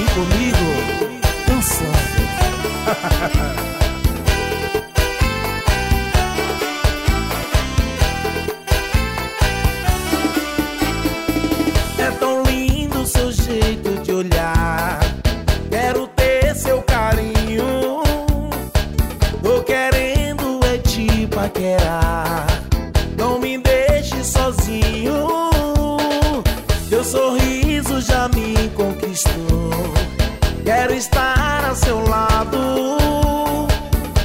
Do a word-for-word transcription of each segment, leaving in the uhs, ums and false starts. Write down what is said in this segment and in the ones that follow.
comigo, dançando. É tão lindo o seu jeito de olhar, quero ter seu carinho. Tô querendo é te paquerar, não me deixe sozinho. Teu sorriso já me conquistou, quero estar a seu lado.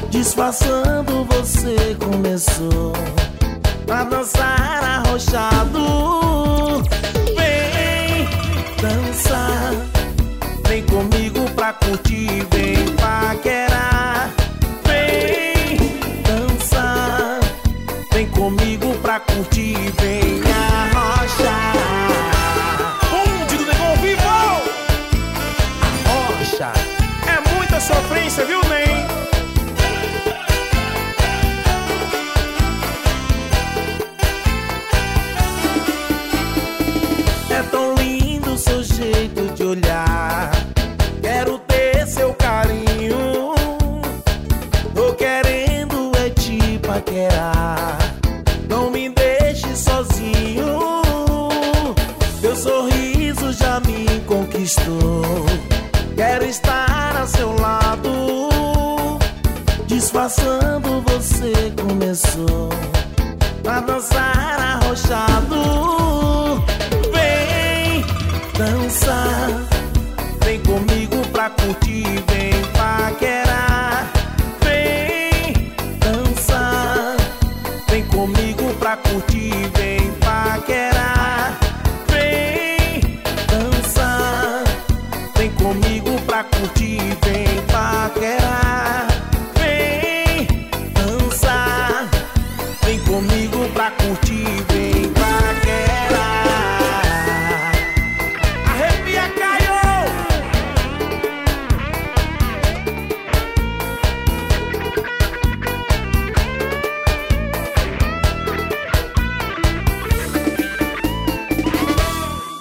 Disfarçando você começou a dançar arrochado.